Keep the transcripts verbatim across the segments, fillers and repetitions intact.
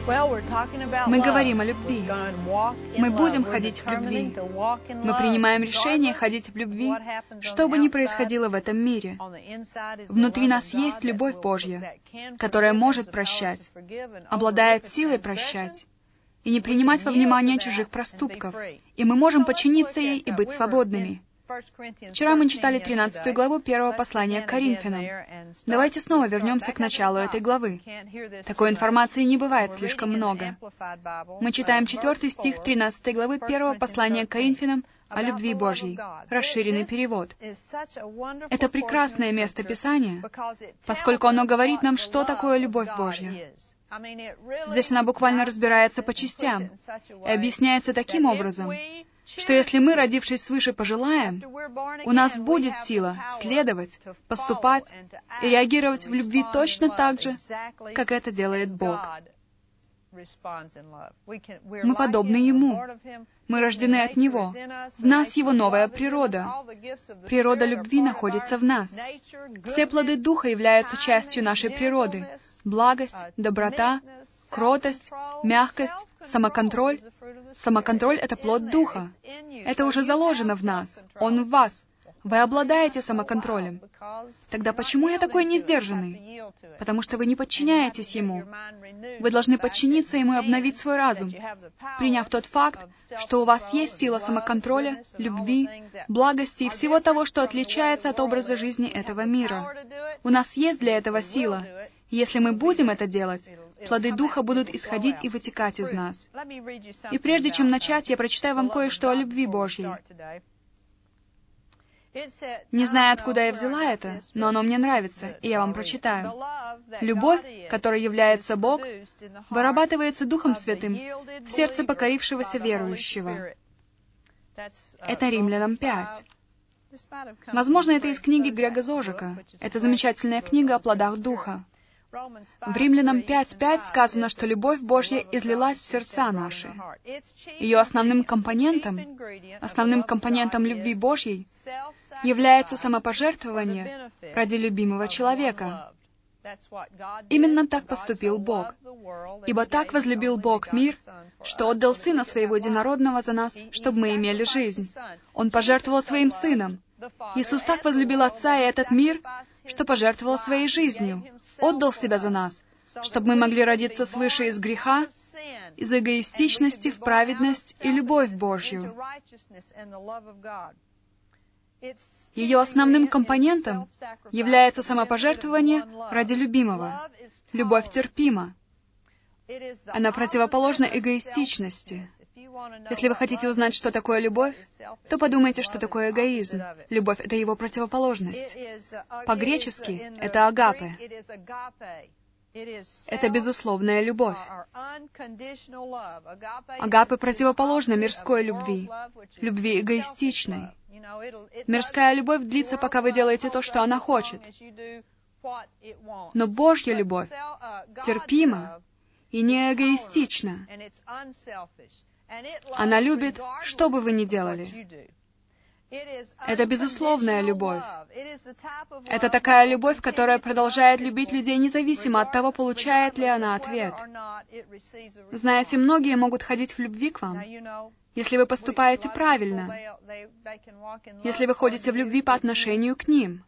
Мы говорим о любви. Мы будем ходить в любви. Мы принимаем решение ходить в любви, что бы ни происходило в этом мире. Внутри нас есть любовь Божья, которая может прощать, обладает силой прощать и не принимать во внимание чужих проступков, и мы можем подчиниться ей и быть свободными. Вчера мы читали тринадцатую главу первого послания к Коринфянам. Давайте снова вернемся к началу этой главы. Такой информации не бывает слишком много. Мы читаем четвертый стих тринадцатой главы первого послания к Коринфянам о любви Божьей, расширенный перевод. Это прекрасное место Писания, поскольку оно говорит нам, что такое любовь Божья. Здесь она буквально разбирается по частям и объясняется таким образом, что если мы, родившись свыше, пожелаем, у нас будет сила следовать, поступать и реагировать в любви точно так же, как это делает Бог. Мы подобны Ему. Мы рождены от Него. В нас Его новая природа. Природа любви находится в нас. Все плоды Духа являются частью нашей природы. Благость, доброта, кротость, мягкость, самоконтроль. Самоконтроль — это плод Духа. Это уже заложено в нас. Он в вас. Вы обладаете самоконтролем. Тогда почему я такой несдержанный? Потому что вы не подчиняетесь Ему. Вы должны подчиниться Ему и обновить свой разум, приняв тот факт, что у вас есть сила самоконтроля, любви, благости и всего того, что отличается от образа жизни этого мира. У нас есть для этого сила. И если мы будем это делать, плоды Духа будут исходить и вытекать из нас. И прежде чем начать, я прочитаю вам кое-что о любви Божьей. Не знаю, откуда я взяла это, но оно мне нравится, и я вам прочитаю. Любовь, которой является Бог, вырабатывается Духом Святым в сердце покорившегося верующего. Это Римлянам пять. Возможно, это из книги Грега Зожика. Это замечательная книга о плодах Духа. В Римлянам пять пять сказано, что любовь Божья излилась в сердца наши. Ее основным компонентом, основным компонентом любви Божьей является самопожертвование ради любимого человека. Именно так поступил Бог. «Ибо так возлюбил Бог мир, что отдал Сына Своего Единородного за нас, чтобы мы имели жизнь. Он пожертвовал Своим Сыном. Иисус так возлюбил Отца и этот мир, что пожертвовал Своей жизнью, отдал Себя за нас, чтобы мы могли родиться свыше из греха, из эгоистичности в праведность и любовь Божью». Ее основным компонентом является самопожертвование ради любимого. Любовь терпима. Она противоположна эгоистичности. Если вы хотите узнать, что такое любовь, то подумайте, что такое эгоизм. Любовь — это его противоположность. По-гречески это агапе. Это безусловная любовь. Агапе противоположна мирской любви, любви эгоистичной. Мирская любовь длится, пока вы делаете то, что она хочет. Но Божья любовь терпима и не эгоистична. Она любит, что бы вы ни делали. Это безусловная любовь. Это такая любовь, которая продолжает любить людей независимо от того, получает ли она ответ. Знаете, многие могут ходить в любви к вам, если вы поступаете правильно, если вы ходите в любви по отношению к ним.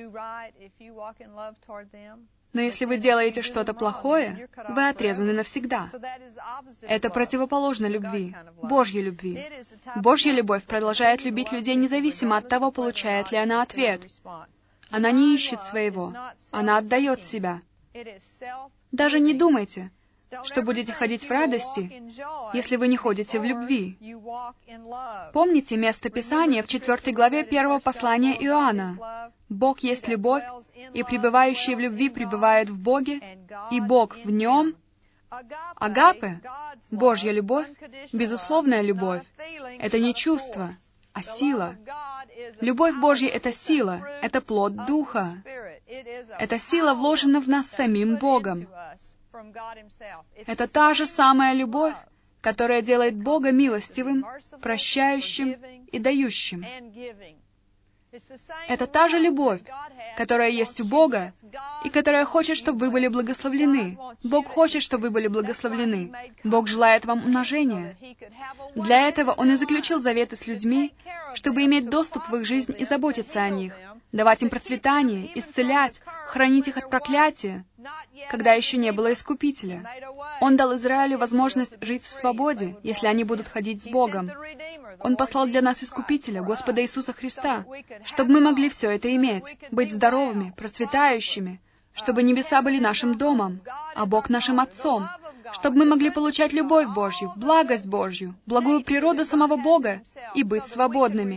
Но если вы делаете что-то плохое, вы отрезаны навсегда. Это противоположно любви, Божьей любви. Божья любовь продолжает любить людей независимо от того, получает ли она ответ. Она не ищет своего, она отдает себя. Даже не думайте, что будете ходить в радости, если вы не ходите в любви. Помните место Писания в четвертой главе первого послания Иоанна? «Бог есть любовь, и пребывающий в любви пребывает в Боге, и Бог в нем». Агапе, Божья любовь, безусловная любовь, это не чувство, а сила. Любовь Божья — это сила, это плод Духа. Эта сила вложена в нас самим Богом. Это та же самая любовь, которая делает Бога милостивым, прощающим и дающим. Это та же любовь, которая есть у Бога, и которая хочет, чтобы вы были благословлены. Бог хочет, чтобы вы были благословлены. Бог желает вам умножения. Для этого Он и заключил заветы с людьми, чтобы иметь доступ в их жизнь и заботиться о них, давать им процветание, исцелять, хранить их от проклятия, когда еще не было Искупителя. Он дал Израилю возможность жить в свободе, если они будут ходить с Богом. Он послал для нас Искупителя, Господа Иисуса Христа, чтобы мы могли все это иметь, быть здоровыми, процветающими, чтобы небеса были нашим домом, а Бог нашим Отцом, чтобы мы могли получать любовь Божью, благость Божью, благую природу самого Бога и быть свободными.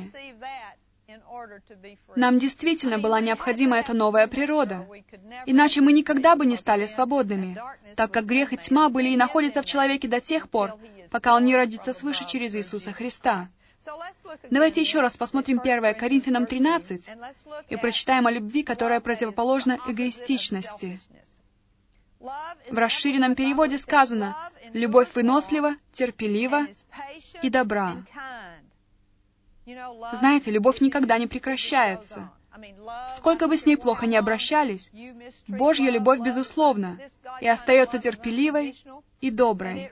Нам действительно была необходима эта новая природа, иначе мы никогда бы не стали свободными, так как грех и тьма были и находятся в человеке до тех пор, пока он не родится свыше через Иисуса Христа. Давайте еще раз посмотрим первое Коринфянам тринадцать и прочитаем о любви, которая противоположна эгоистичности. В расширенном переводе сказано «любовь вынослива, терпелива и добра». Знаете, любовь никогда не прекращается. Сколько бы с ней плохо ни обращались, Божья любовь безусловна и остается терпеливой и доброй.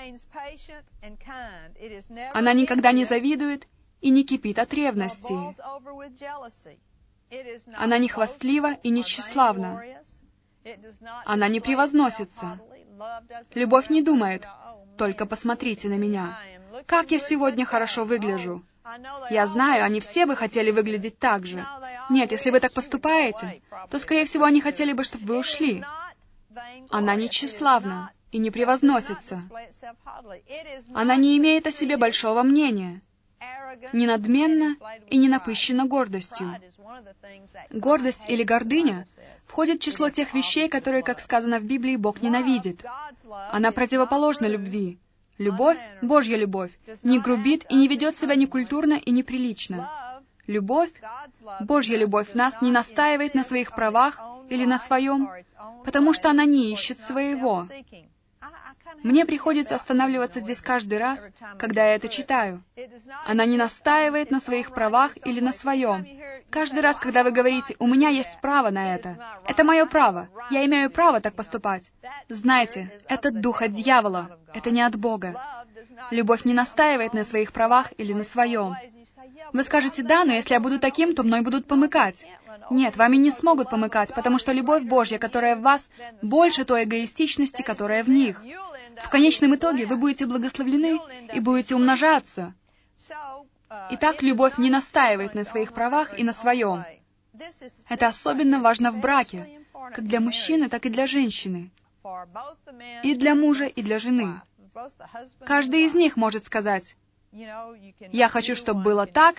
Она никогда не завидует и не кипит от ревности. Она не хвастлива и не тщеславна. Она не превозносится. Любовь не думает: «Только посмотрите на меня. Как я сегодня хорошо выгляжу. Я знаю, они все бы хотели выглядеть так же». Нет, если вы так поступаете, то, скорее всего, они хотели бы, чтобы вы ушли. Она не тщеславна и не превозносится. Она не имеет о себе большого мнения, не надменна и не напыщена гордостью. Гордость или гордыня входит в число тех вещей, которые, как сказано в Библии, Бог ненавидит. Она противоположна любви. Любовь, Божья любовь, не грубит и не ведет себя некультурно и неприлично. Любовь, Божья любовь в нас не настаивает на своих правах или на своем, потому что она не ищет своего. Мне приходится останавливаться здесь каждый раз, когда я это читаю. Она не настаивает на своих правах или на своем. Каждый раз, когда вы говорите «у меня есть право на это», это мое право, я имею право так поступать. Знайте, это дух от дьявола, это не от Бога. Любовь не настаивает на своих правах или на своем. Вы скажете «да, но если я буду таким, то мной будут помыкать». Нет, вами не смогут помыкать, потому что любовь Божья, которая в вас, больше той эгоистичности, которая в них. В конечном итоге вы будете благословлены и будете умножаться. Итак, любовь не настаивает на своих правах и на своем. Это особенно важно в браке, как для мужчины, так и для женщины. И для мужа, и для жены. Каждый из них может сказать: «Я хочу, чтобы было так,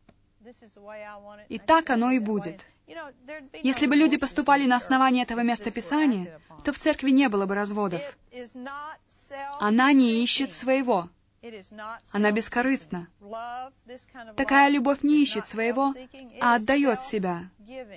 и так оно и будет». Если бы люди поступали на основании этого местописания, то в церкви не было бы разводов. Она не ищет своего. Она бескорыстна. Такая любовь не ищет своего, а отдает себя.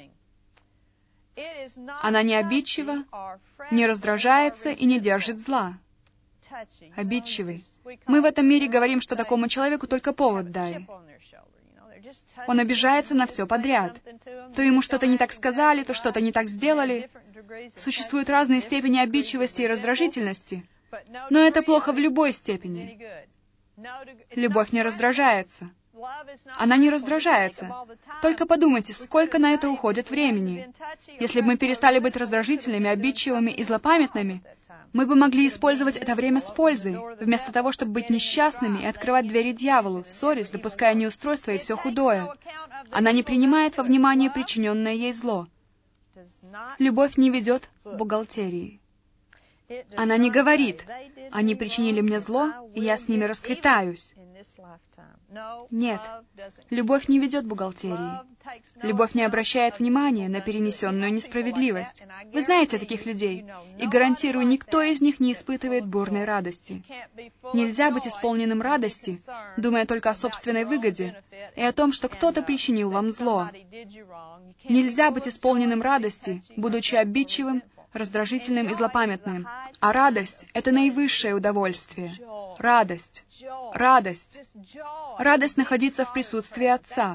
Она не обидчива, не раздражается и не держит зла. Обидчивый. Мы в этом мире говорим, что такому человеку только повод дай. Он обижается на все подряд. То ему что-то не так сказали, то что-то не так сделали. Существуют разные степени обидчивости и раздражительности, но это плохо в любой степени. Любовь не раздражается. Она не раздражается. Только подумайте, сколько на это уходит времени. Если бы мы перестали быть раздражительными, обидчивыми и злопамятными, мы бы могли использовать это время с пользой, вместо того, чтобы быть несчастными и открывать двери дьяволу, ссорясь, допуская неустройство и все худое. Она не принимает во внимание причиненное ей зло. Любовь не ведет бухгалтерии. Она не говорит: «Они причинили мне зло, и я с ними расквитаюсь». Нет, любовь не ведет бухгалтерии. Любовь не обращает внимания на перенесенную несправедливость. Вы знаете таких людей, и гарантирую, никто из них не испытывает бурной радости. Нельзя быть исполненным радости, думая только о собственной выгоде и о том, что кто-то причинил вам зло. Нельзя быть исполненным радости, будучи обидчивым, раздражительным и злопамятным. А радость — это наивысшее удовольствие. Радость. Радость. Радость находиться в присутствии Отца.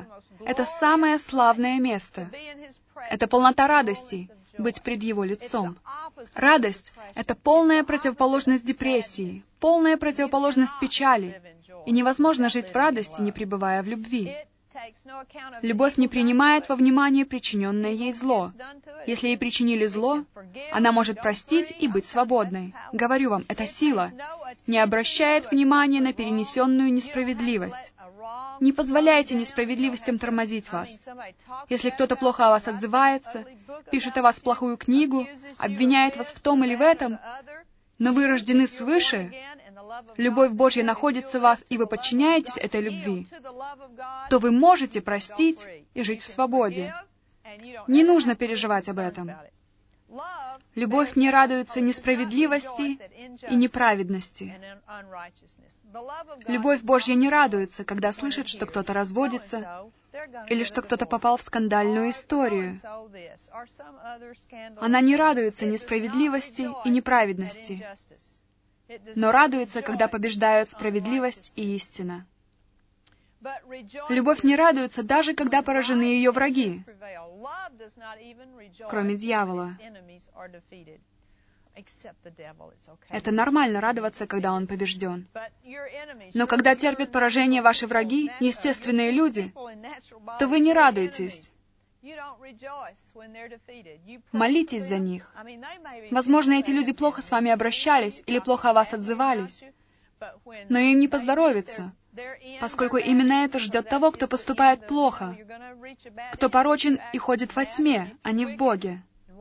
Это самое славное место. Это полнота радости, быть пред Его лицом. Радость — это полная противоположность депрессии, полная противоположность печали. И невозможно жить в радости, не пребывая в любви. Любовь не принимает во внимание причиненное ей зло. Если ей причинили зло, она может простить и быть свободной. Говорю вам, это сила. Не обращает внимания на перенесенную несправедливость. Не позволяйте несправедливостям тормозить вас. Если кто-то плохо о вас отзывается, пишет о вас плохую книгу, обвиняет вас в том или в этом, но вы рождены свыше, любовь Божья находится в вас, и вы подчиняетесь этой любви, то вы можете простить и жить в свободе. Не нужно переживать об этом. Любовь не радуется несправедливости и неправедности. Любовь Божья не радуется, когда слышит, что кто-то разводится, или что кто-то попал в скандальную историю. Она не радуется несправедливости и неправедности, но радуется, когда побеждают справедливость и истина. Любовь не радуется, даже когда поражены ее враги, кроме дьявола. Это нормально радоваться, когда он побежден. Но когда терпят поражение ваши враги, естественные люди, то вы не радуетесь. Молитесь за них. Возможно, эти люди плохо с вами обращались или плохо о вас отзывались, но им не поздоровится, поскольку именно это ждет того, кто поступает плохо, кто порочен и ходит во тьме, а не в Боге.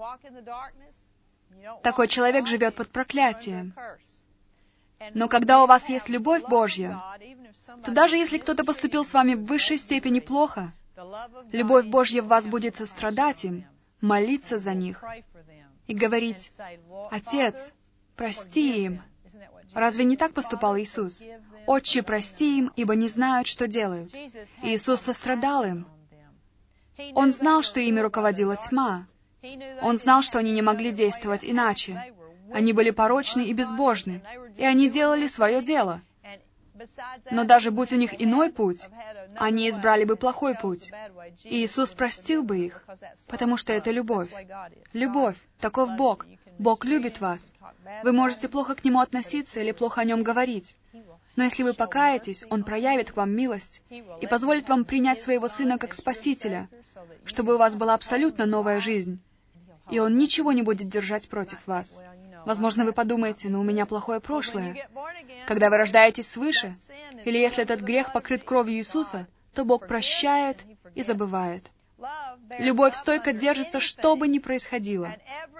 Такой человек живет под проклятием. Но когда у вас есть любовь Божья, то даже если кто-то поступил с вами в высшей степени плохо, любовь Божья в вас будет сострадать им, молиться за них и говорить: «Отец, прости им». Разве не так поступал Иисус? «Отче, прости им, ибо не знают, что делают». Иисус сострадал им. Он знал, что ими руководила тьма. Он знал, что они не могли действовать иначе. Они были порочны и безбожны, и они делали свое дело. Но даже будь у них иной путь, они избрали бы плохой путь. И Иисус простил бы их, потому что это любовь. Любовь, таков Бог. Бог любит вас. Вы можете плохо к Нему относиться или плохо о Нем говорить. Но если вы покаетесь, Он проявит к вам милость и позволит вам принять своего Сына как Спасителя, чтобы у вас была абсолютно новая жизнь. И Он ничего не будет держать против вас. Возможно, вы подумаете: «Но у меня плохое прошлое». Когда вы рождаетесь свыше, или если этот грех покрыт кровью Иисуса, то Бог прощает и забывает. Любовь стойко держится, что бы ни происходило.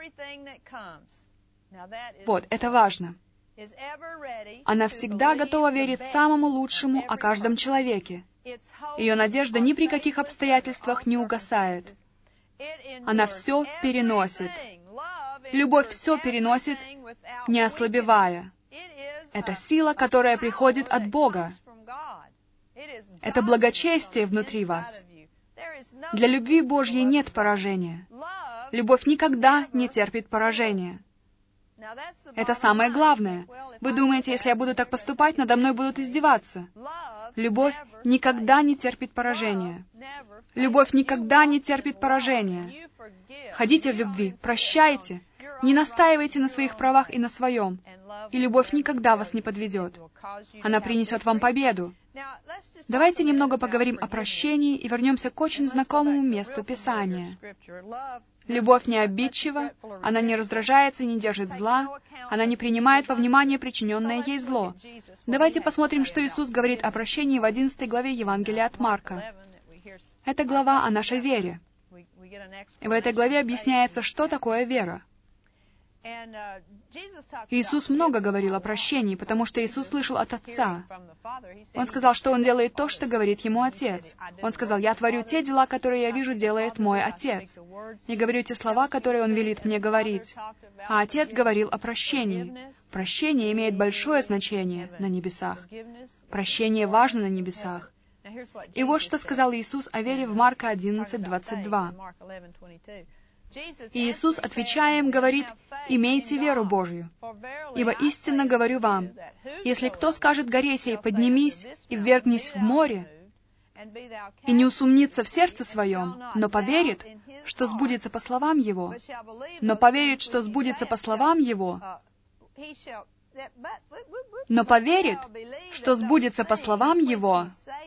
Вот, это важно. Она всегда готова верить самому лучшему о каждом человеке. Ее надежда ни при каких обстоятельствах не угасает. Она все переносит. Любовь все переносит, не ослабевая. Это сила, которая приходит от Бога. Это благочестие внутри вас. Для любви Божьей нет поражения. Любовь никогда не терпит поражения. Это самое главное. Вы думаете, если я буду так поступать, надо мной будут издеваться. Любовь никогда не терпит поражения. Любовь никогда не терпит поражения. Ходите в любви, прощайте, не настаивайте на своих правах и на своем, и любовь никогда вас не подведет. Она принесет вам победу. Давайте немного поговорим о прощении и вернемся к очень знакомому месту Писания. Любовь не обидчива, она не раздражается и не держит зла, она не принимает во внимание причиненное ей зло. Давайте посмотрим, что Иисус говорит о прощении в одиннадцатой главе Евангелия от Марка. Это глава о нашей вере. И в этой главе объясняется, что такое вера. Иисус много говорил о прощении, потому что Иисус слышал от Отца. Он сказал, что Он делает то, что говорит Ему Отец. Он сказал: «Я творю те дела, которые я вижу, делает мой Отец. Я говорю те слова, которые Он велит мне говорить». А Отец говорил о прощении. Прощение имеет большое значение на небесах. Прощение важно на небесах. И вот что сказал Иисус о вере в Марка одиннадцать, двадцать два. И Иисус, отвечая им, говорит: «Имейте веру Божию. Ибо истинно говорю вам, если кто скажет горе сей: поднимись и ввергнись в море, и не усомнится в сердце своем, но поверит, что сбудется по словам его, но поверит, что сбудется по словам его, но поверит, что сбудется по словам его,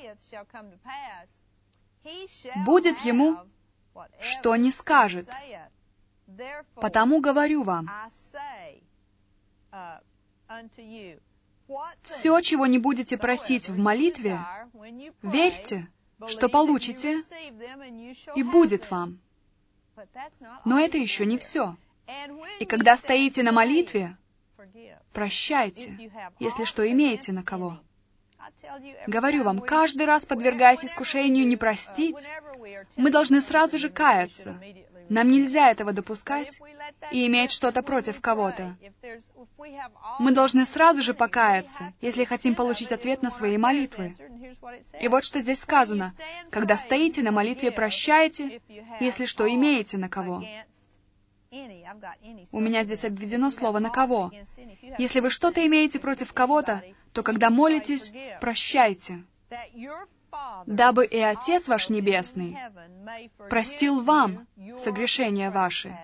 будет ему, что не скажет. Потому говорю вам, все, чего не будете просить в молитве, верьте, что получите, и будет вам. Но это еще не все. И когда стоите на молитве, прощайте, если что имеете на кого. Говорю вам, каждый раз, подвергаясь искушению не простить, мы должны сразу же каяться. Нам нельзя этого допускать и иметь что-то против кого-то. Мы должны сразу же покаяться, если хотим получить ответ на свои молитвы. И вот что здесь сказано. Когда стоите на молитве, прощайте, если что имеете на кого. У меня здесь обведено слово «на кого». Если вы что-то имеете против кого-то, то когда молитесь, прощайте, дабы и Отец ваш Небесный простил вам согрешения ваши.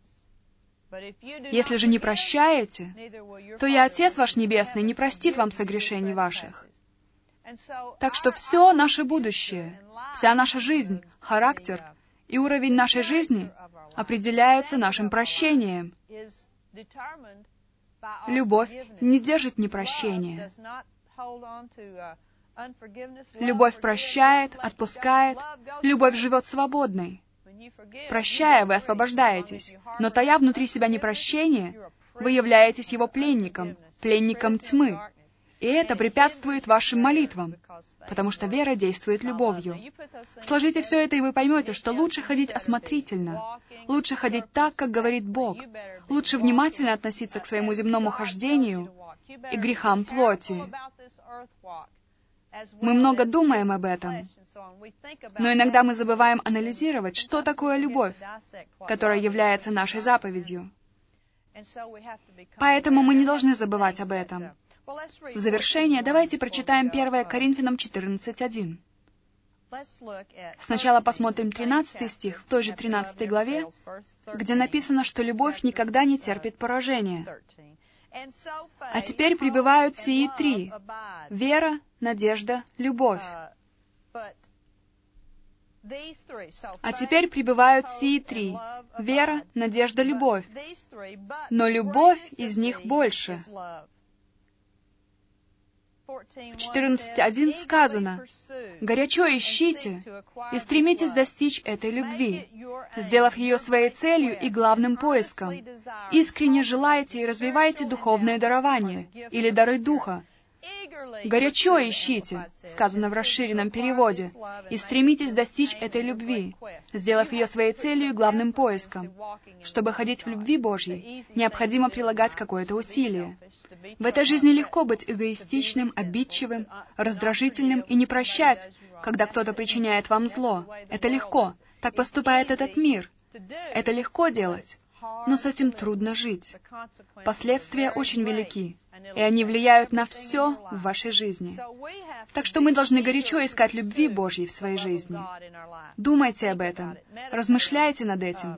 Если же не прощаете, то и Отец ваш Небесный не простит вам согрешений ваших. Так что все наше будущее, вся наша жизнь, характер и уровень нашей жизни определяются нашим прощением. Любовь не держит непрощения. Любовь прощает, отпускает. Любовь живет свободной. Прощая, вы освобождаетесь. Но тая внутри себя непрощение, вы являетесь его пленником, пленником тьмы. И это препятствует вашим молитвам, потому что вера действует любовью. Сложите все это, и вы поймете, что лучше ходить осмотрительно, лучше ходить так, как говорит Бог, лучше внимательно относиться к своему земному хождению и грехам плоти. Мы много думаем об этом, но иногда мы забываем анализировать, что такое любовь, которая является нашей заповедью. Поэтому мы не должны забывать об этом. В завершение давайте прочитаем первое Коринфянам четырнадцать один. Сначала посмотрим тринадцатый стих в той же тринадцатой главе, где написано, что любовь никогда не терпит поражения. А теперь пребывают сии три — вера, надежда, любовь. А теперь пребывают сии три — вера, надежда, любовь. Но любовь из них больше. В четырнадцать один сказано: «Горячо ищите и стремитесь достичь этой любви, сделав ее своей целью и главным поиском. Искренне желайте и развивайте духовные дарования или дары Духа. Горячо ищите», сказано в расширенном переводе, «и стремитесь достичь этой любви, сделав ее своей целью и главным поиском». Чтобы ходить в любви Божьей, необходимо прилагать какое-то усилие. В этой жизни легко быть эгоистичным, обидчивым, раздражительным и не прощать, когда кто-то причиняет вам зло. Это легко. Так поступает этот мир. Это легко делать. Но с этим трудно жить. Последствия очень велики, и они влияют на все в вашей жизни. Так что мы должны горячо искать любви Божьей в своей жизни. Думайте об этом, размышляйте над этим.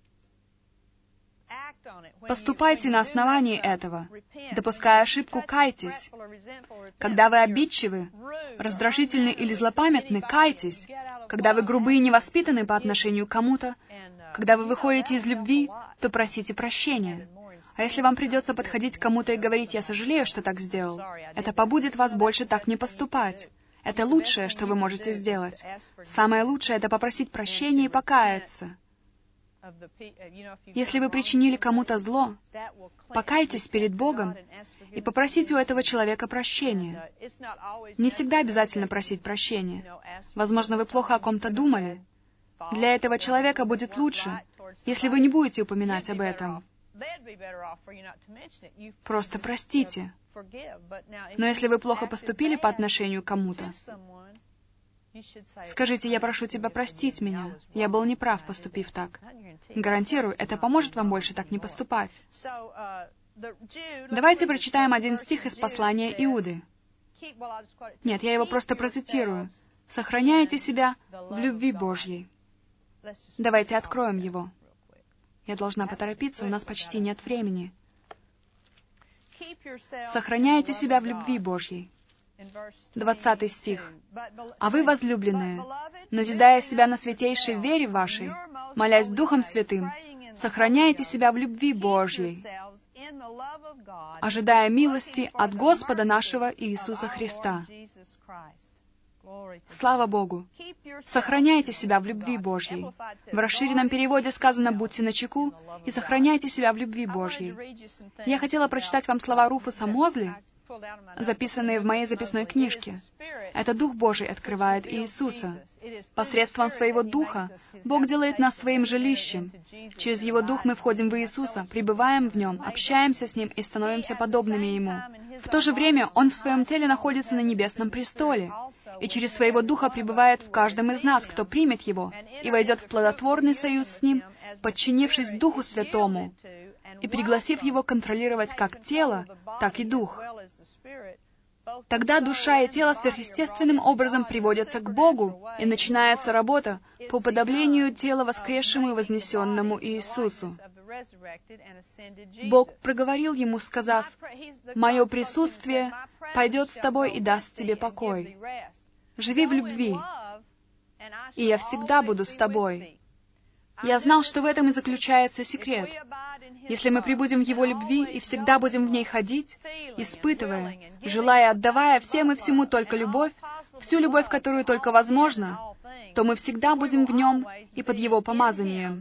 Поступайте на основании этого. Допуская ошибку, кайтесь. Когда вы обидчивы, раздражительны или злопамятны, кайтесь. Когда вы грубы и невоспитаны по отношению к кому-то, когда вы выходите из любви, то просите прощения. А если вам придется подходить к кому-то и говорить: «Я сожалею, что так сделал», это побудит вас больше так не поступать. Это лучшее, что вы можете сделать. Самое лучшее — это попросить прощения и покаяться. Если вы причинили кому-то зло, покайтесь перед Богом и попросите у этого человека прощения. Не всегда обязательно просить прощения. Возможно, вы плохо о ком-то думали. Для этого человека будет лучше, если вы не будете упоминать об этом. Просто простите. Но если вы плохо поступили по отношению к кому-то, скажите: «Я прошу тебя простить меня. Я был неправ, поступив так». Гарантирую, это поможет вам больше так не поступать. Давайте прочитаем один стих из послания Иуды. Нет, я его просто процитирую. Сохраняйте себя в любви Божьей. Давайте откроем его. Я должна поторопиться, у нас почти нет времени. Сохраняйте себя в любви Божьей. Двадцатый стих. «А вы, возлюбленные, назидая себя на святейшей вере вашей, молясь Духом Святым, сохраняйте себя в любви Божьей, ожидая милости от Господа нашего Иисуса Христа». Слава Богу! Сохраняйте себя в любви Божьей. В расширенном переводе сказано «будьте начеку» и «сохраняйте себя в любви Божьей». Я хотела прочитать вам слова Руфуса Мозли, записанные в моей записной книжке. Это Дух Божий открывает Иисуса. Посредством Своего Духа Бог делает нас Своим жилищем. Через Его Дух мы входим в Иисуса, пребываем в Нем, общаемся с Ним и становимся подобными Ему. В то же время Он в Своем теле находится на небесном престоле, и через Своего Духа пребывает в каждом из нас, кто примет Его, и войдет в плодотворный союз с Ним, подчинившись Духу Святому, и пригласив Его контролировать как тело, так и дух. Тогда душа и тело сверхъестественным образом приводятся к Богу, и начинается работа по уподоблению тела воскресшему и вознесенному Иисусу. Бог проговорил ему, сказав: «Мое присутствие пойдет с тобой и даст тебе покой. Живи в любви, и я всегда буду с тобой». Я знал, что в этом и заключается секрет. Если мы пребудем в Его любви и всегда будем в ней ходить, испытывая, желая, отдавая всем и всему только любовь, всю любовь, которую только возможно, то мы всегда будем в Нем и под Его помазанием.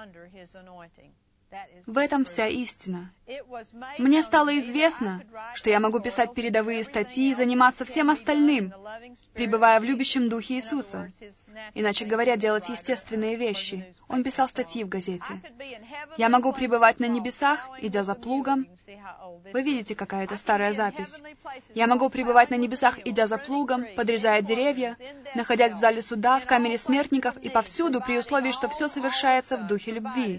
В этом вся истина. Мне стало известно, что я могу писать передовые статьи и заниматься всем остальным, пребывая в любящем Духе Иисуса. Иначе говоря, делать естественные вещи. Он писал статьи в газете. Я могу пребывать на небесах, идя за плугом. Вы видите, какая это старая запись. Я могу пребывать на небесах, идя за плугом, подрезая деревья, находясь в зале суда, в камере смертников и повсюду, при условии, что все совершается в духе любви.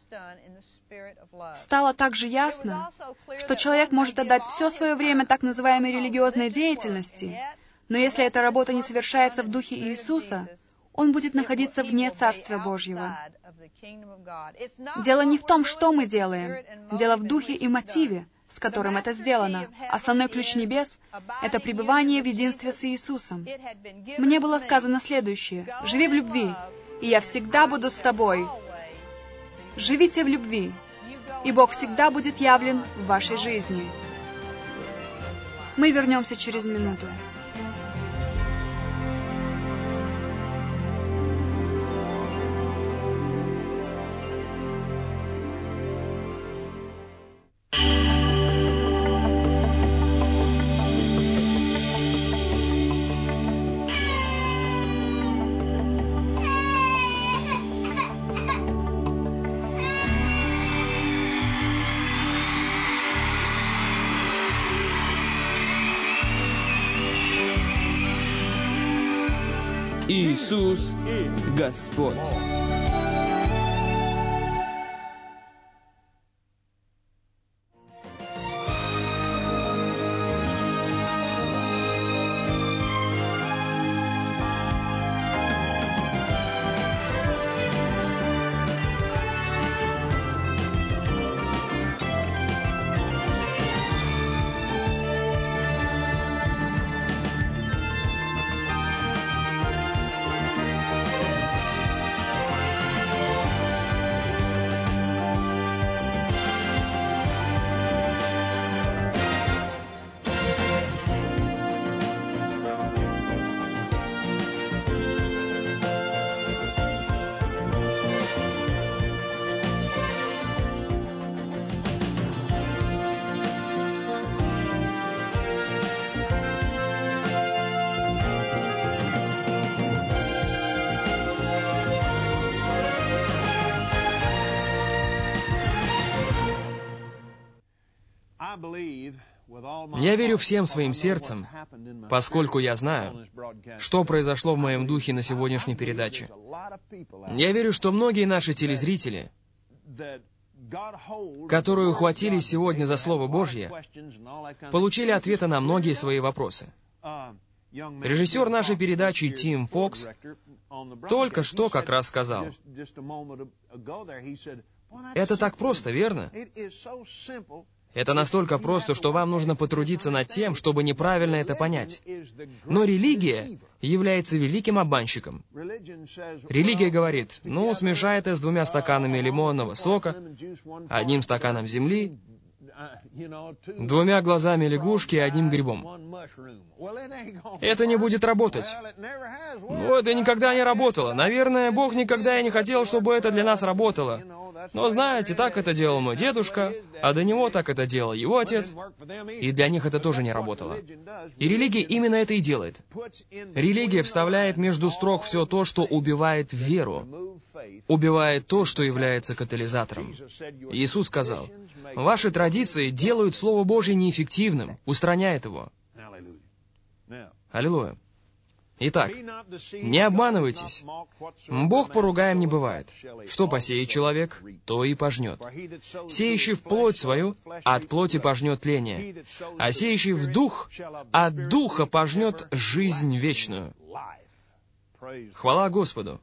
Стало также ясно, что человек может отдать все свое время так называемой религиозной деятельности, но если эта работа не совершается в Духе Иисуса, он будет находиться вне Царствия Божьего. Дело не в том, что мы делаем, дело в духе и мотиве, с которым это сделано. Основной ключ небес — это пребывание в единстве с Иисусом. Мне было сказано следующее: «Живи в любви, и я всегда буду с тобой». Живите в любви, и Бог всегда будет явлен в вашей жизни. Мы вернемся через минуту. Иисус Господь. Я верю всем своим сердцем, поскольку я знаю, что произошло в моем духе на сегодняшней передаче. Я верю, что многие наши телезрители, которые ухватились сегодня за Слово Божье, получили ответы на многие свои вопросы. Режиссер нашей передачи Тим Фокс только что как раз сказал: это так просто, верно? Это настолько просто, что вам нужно потрудиться над тем, чтобы неправильно это понять. Но религия является великим обманщиком. Религия говорит: ну, смешай это с двумя стаканами лимонного сока, одним стаканом земли, двумя глазами лягушки и одним грибом. Это не будет работать. Ну, это никогда не работало. Наверное, Бог никогда и не хотел, чтобы это для нас работало. Но знаете, так это делал мой дедушка, а до него так это делал его отец, и для них это тоже не работало. И религия именно это и делает. Религия вставляет между строк все то, что убивает веру, убивает то, что является катализатором. Иисус сказал: ваши традиции делают Слово Божье неэффективным, устраняет его. Аллилуйя. Итак, не обманывайтесь. Бог поругаем не бывает. Что посеет человек, то и пожнет. Сеющий в плоть свою, от плоти пожнет тление, а сеющий в дух, от духа пожнет жизнь вечную. Хвала Господу.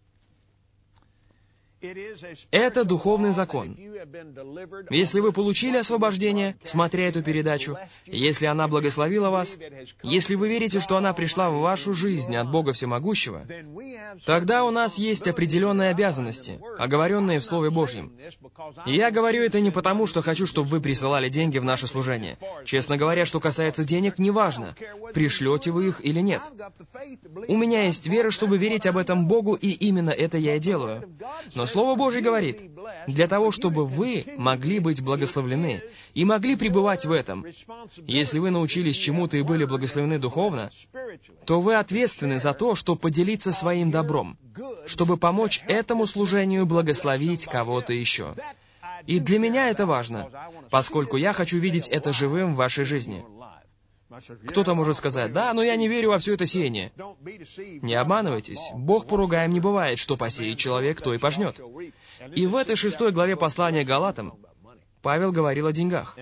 Это духовный закон. Если вы получили освобождение, смотря эту передачу, если она благословила вас, если вы верите, что она пришла в вашу жизнь от Бога Всемогущего, тогда у нас есть определенные обязанности, оговоренные в Слове Божьем. И я говорю это не потому, что хочу, чтобы вы присылали деньги в наше служение. Честно говоря, что касается денег, неважно, пришлете вы их или нет. У меня есть вера, чтобы верить об этом Богу, и именно это я и делаю. Но Слово Божье говорит: для того, чтобы вы могли быть благословлены и могли пребывать в этом, если вы научились чему-то и были благословены духовно, то вы ответственны за то, чтобы поделиться своим добром, чтобы помочь этому служению благословить кого-то еще. И для меня это важно, поскольку я хочу видеть это живым в вашей жизни. Кто-то может сказать: да, но я не верю во все это сеяние. Не обманывайтесь, Бог поругаем не бывает, что посеет человек, то и пожнет. И в этой шестой главе послания Галатам Павел говорил о деньгах.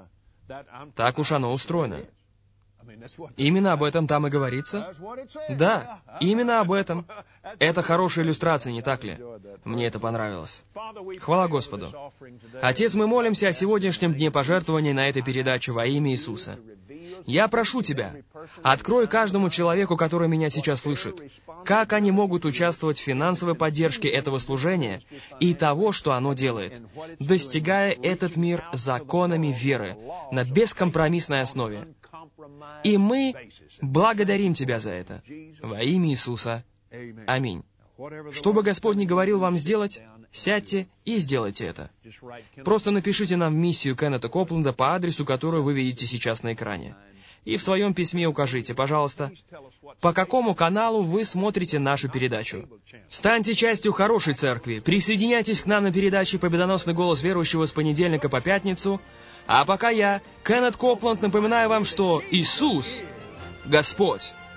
Так уж оно устроено. Именно об этом там и говорится? Да, именно об этом. Это хорошая иллюстрация, не так ли? Мне это понравилось. Хвала Господу. Отец, мы молимся о сегодняшнем дне пожертвований на этой передаче во имя Иисуса. Я прошу Тебя, открой каждому человеку, который меня сейчас слышит, как они могут участвовать в финансовой поддержке этого служения и того, что оно делает, достигая этот мир законами веры на бескомпромиссной основе. И мы благодарим Тебя за это. Во имя Иисуса. Аминь. Что бы Господь ни говорил вам сделать, сядьте и сделайте это. Просто напишите нам в миссию Кеннета Копленда по адресу, который вы видите сейчас на экране. И в своем письме укажите, пожалуйста, по какому каналу вы смотрите нашу передачу. Станьте частью хорошей церкви, присоединяйтесь к нам на передаче «Победоносный голос верующего» с понедельника по пятницу. А пока я, Кеннет Копленд, напоминаю вам, что Иисус — Господь.